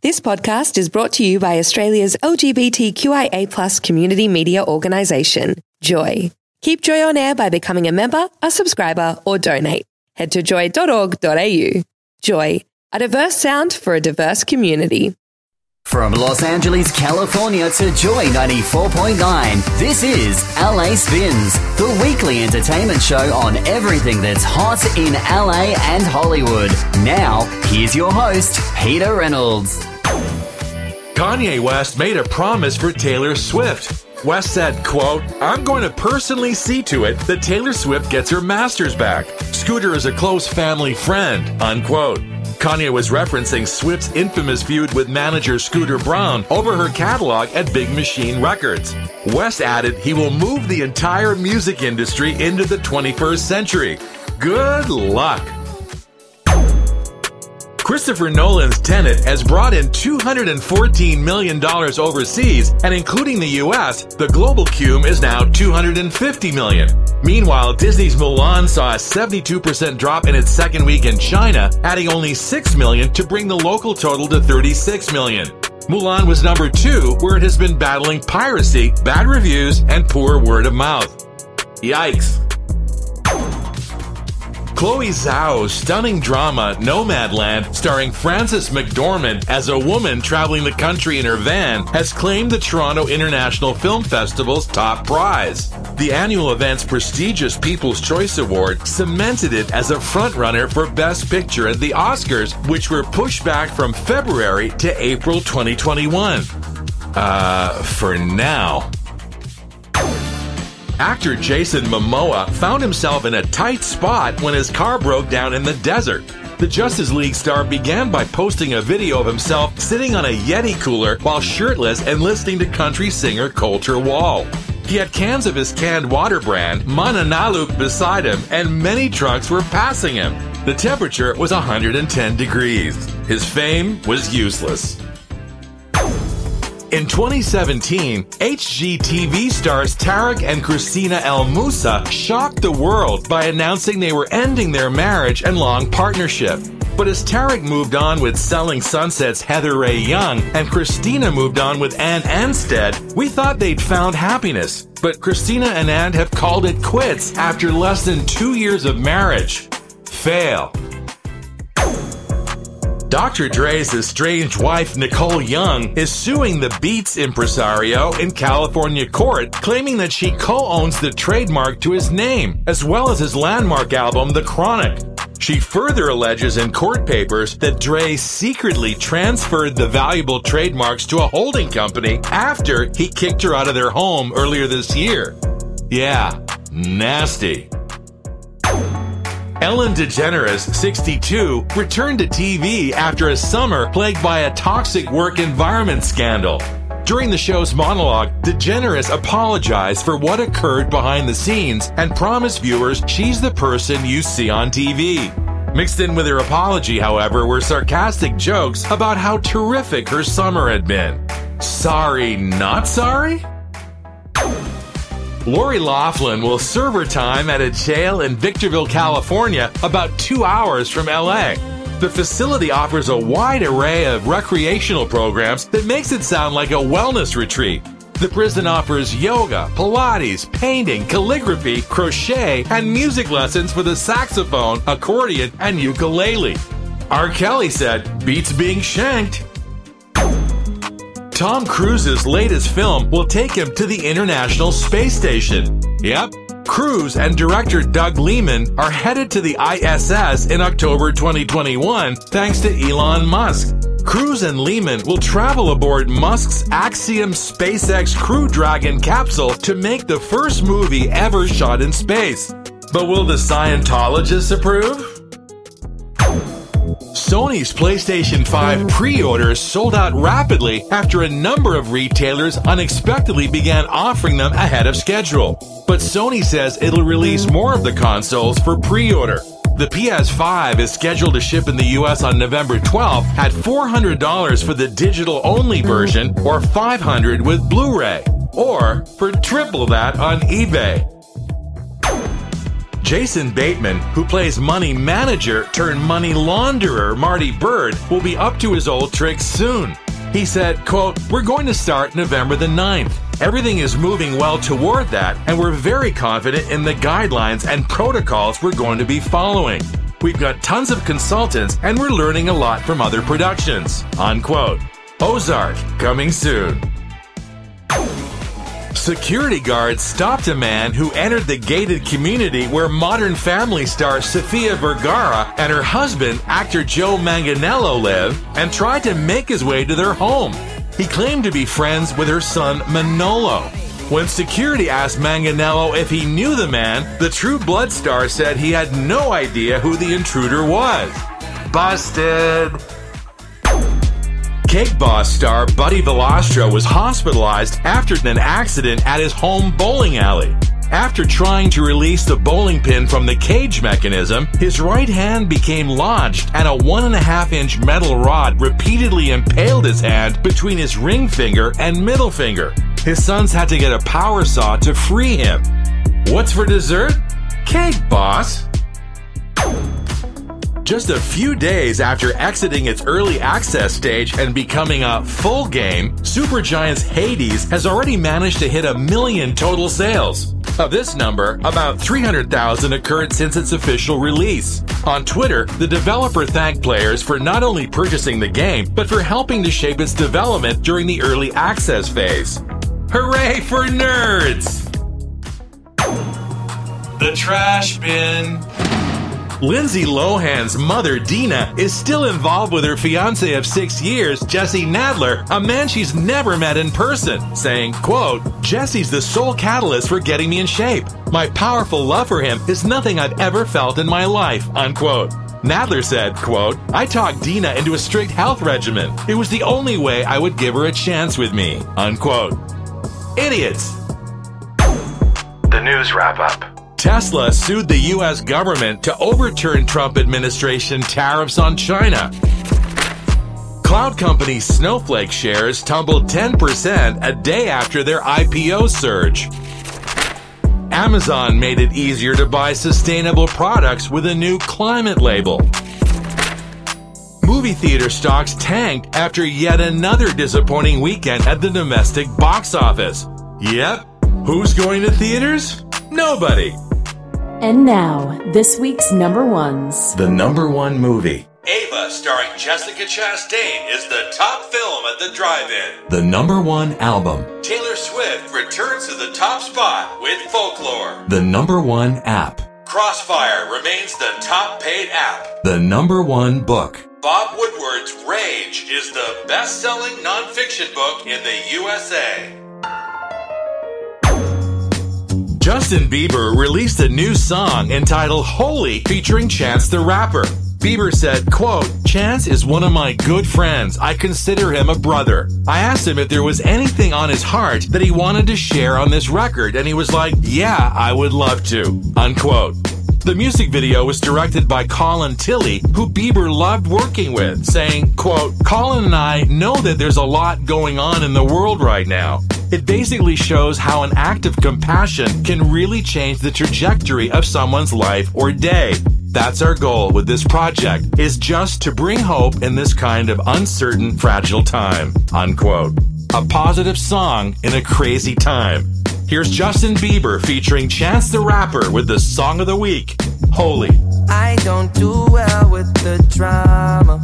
This podcast is brought to you by Australia's LGBTQIA+ community media organisation, Joy. Keep Joy on air by becoming a member, a subscriber, or donate. Head to joy.org.au. Joy, a diverse sound for a diverse community. From Los Angeles, California to Joy 94.9, this is LA Spins, the weekly entertainment show on everything that's hot in LA and Hollywood. Now, here's your host, Peter Reynolds. Kanye West made a promise for Taylor Swift. West said, quote, "I'm going to personally see to it that Taylor Swift gets her masters back. Scooter is a close family friend," unquote. Kanye was referencing Swift's infamous feud with manager Scooter Braun over her catalog at Big Machine Records. West added he will move the entire music industry into the 21st century. Good luck. Christopher Nolan's Tenet has brought in $214 million overseas, and including the US, the global cume is now $250 million. Meanwhile, Disney's Mulan saw a 72% drop in its second week in China, adding only $6 million to bring the local total to $36 million. Mulan was number 2, where it has been battling piracy, bad reviews, and poor word of mouth. Yikes. Chloe Zhao's stunning drama Nomadland, starring Frances McDormand as a woman traveling the country in her van, has claimed the Toronto International Film Festival's top prize. The annual event's prestigious People's Choice Award cemented it as a frontrunner for Best Picture at the Oscars, which were pushed back from February to April 2021. For now. Actor Jason Momoa found himself in a tight spot when his car broke down in the desert. The Justice League star began by posting a video of himself sitting on a Yeti cooler while shirtless and listening to country singer Colter Wall. He had cans of his canned water brand, Mananaluk, beside him, and many trucks were passing him. The temperature was 110 degrees. His fame was useless. In 2017, HGTV stars Tarek and Christina El Moussa shocked the world by announcing they were ending their marriage and long partnership. But as Tarek moved on with Selling Sunset's Heather Ray Young and Christina moved on with Ann Anstead, we thought they'd found happiness. But Christina and Ann have called it quits after less than 2 years of marriage. Fail. Dr. Dre's estranged wife, Nicole Young, is suing the Beats impresario in California court, claiming that she co-owns the trademark to his name, as well as his landmark album, The Chronic. She further alleges in court papers that Dre secretly transferred the valuable trademarks to a holding company after he kicked her out of their home earlier this year. Yeah, nasty. Ellen DeGeneres, 62, returned to TV after a summer plagued by a toxic work environment scandal. During the show's monologue, DeGeneres apologized for what occurred behind the scenes and promised viewers she's the person you see on TV. Mixed in with her apology, however, were sarcastic jokes about how terrific her summer had been. Sorry, not sorry? Lori Loughlin will serve her time at a jail in Victorville, California, about 2 hours from LA. The facility offers a wide array of recreational programs that makes it sound like a wellness retreat. The prison offers yoga, Pilates, painting, calligraphy, crochet, and music lessons for the saxophone, accordion, and ukulele. R. Kelly said, "Beats being shanked." Tom Cruise's latest film will take him to the International Space Station. Yep, Cruise and director Doug Liman are headed to the ISS in October 2021 thanks to Elon Musk. Cruise and Liman will travel aboard Musk's Axiom SpaceX Crew Dragon capsule to make the first movie ever shot in space. But will the Scientologists approve? Sony's PlayStation 5 pre-orders sold out rapidly after a number of retailers unexpectedly began offering them ahead of schedule. But Sony says it'll release more of the consoles for pre-order. The PS5 is scheduled to ship in the US on November 12th at $400 for the digital-only version or $500 with Blu-ray, or for triple that on eBay. Jason Bateman, who plays money manager turned money launderer Marty Bird, will be up to his old tricks soon. He said, quote, "We're going to start November the 9th. Everything is moving well toward that, and we're very confident in the guidelines and protocols we're going to be following. We've got tons of consultants, and we're learning a lot from other productions." Unquote. Ozark, coming soon. Security guards stopped a man who entered the gated community where Modern Family star Sofia Vergara and her husband, actor Joe Manganiello, live and tried to make his way to their home. He claimed to be friends with her son Manolo. When security asked Manganiello if he knew the man, the True Blood star said he had no idea who the intruder was. Busted! Cake Boss star Buddy Valastro was hospitalized after an accident at his home bowling alley. After trying to release the bowling pin from the cage mechanism, his right hand became lodged and a 1.5-inch metal rod repeatedly impaled his hand between his ring finger and middle finger. His sons had to get a power saw to free him. What's for dessert? Cake Boss! Just a few days after exiting its early access stage and becoming a full game, Supergiant's Hades has already managed to hit 1 million total sales. Of this number, about 300,000 occurred since its official release. On Twitter, the developer thanked players for not only purchasing the game, but for helping to shape its development during the early access phase. Hooray for nerds! The trash bin. Lindsay Lohan's mother, Dina, is still involved with her fiancé of 6 years, Jesse Nadler, a man she's never met in person, saying, quote, "Jesse's the sole catalyst for getting me in shape. My powerful love for him is nothing I've ever felt in my life," unquote. Nadler said, quote, "I talked Dina into a strict health regimen. It was the only way I would give her a chance with me," unquote. Idiots. The news wrap-up. Tesla sued the U.S. government to overturn Trump administration tariffs on China. Cloud company Snowflake shares tumbled 10% a day after their IPO surge. Amazon made it easier to buy sustainable products with a new climate label. Movie theater stocks tanked after yet another disappointing weekend at the domestic box office. Yep. Who's going to theaters? Nobody. And now, this week's number ones. The number one movie. Ava, starring Jessica Chastain, is the top film at the drive-in. The number one album. Taylor Swift returns to the top spot with Folklore. The number one app. Crossfire remains the top paid app. The number one book. Bob Woodward's Rage is the best-selling nonfiction book in the USA. Justin Bieber released a new song entitled Holy featuring Chance the Rapper. Bieber said, quote, "Chance is one of my good friends. I consider him a brother. I asked him if there was anything on his heart that he wanted to share on this record, and he was like, yeah, I would love to," unquote. The music video was directed by Colin Tilley, who Bieber loved working with, saying, quote, "Colin and I know that there's a lot going on in the world right now. It basically shows how an act of compassion can really change the trajectory of someone's life or day. That's our goal with this project, is just to bring hope in this kind of uncertain, fragile time," unquote. A positive song in a crazy time. Here's Justin Bieber featuring Chance the Rapper with the Song of the Week, Holy. I don't do well with the drama.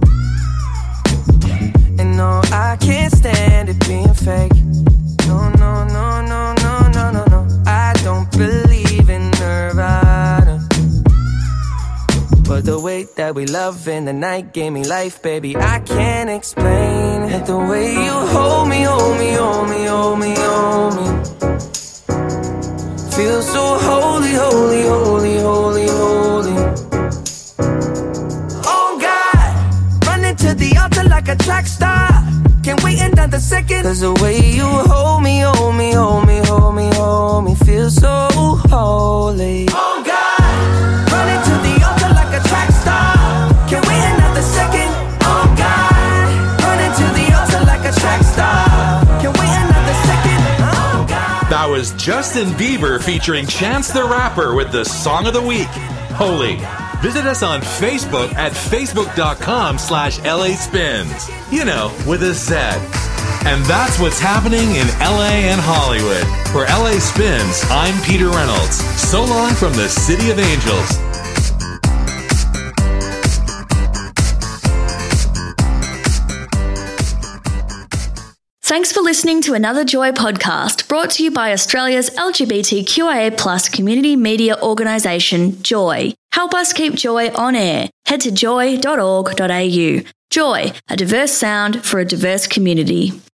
And no, I can't stand it being fake. No, no, no, no, no, no, no, no. I don't believe in Nirvana. But the way that we love in the night gave me life, baby. I can't explain it. The way you hold me, hold me, hold me, hold me, hold me. Feel so holy, holy, holy, holy, holy. Oh God, running to the altar like a track star. Can't wait another second. 'Cause the way you hold me, hold me, hold me, hold me, hold me. Feel so holy. Oh God, running to the altar like a track star. Can't wait another second. Oh God, running to the altar like a track star. Can't wait another second. Oh God. That show is Justin Bieber featuring Chance the Rapper with the Song of the Week, Holy. Visit us on Facebook at facebook.com/LA Spins. You know, with a Z. And that's what's happening in LA and Hollywood. For LA Spins, I'm Peter Reynolds. So long from the City of Angels. Thanks for listening to another Joy podcast brought to you by Australia's LGBTQIA+ community media organisation, Joy. Help us keep Joy on air. Head to joy.org.au. Joy, a diverse sound for a diverse community.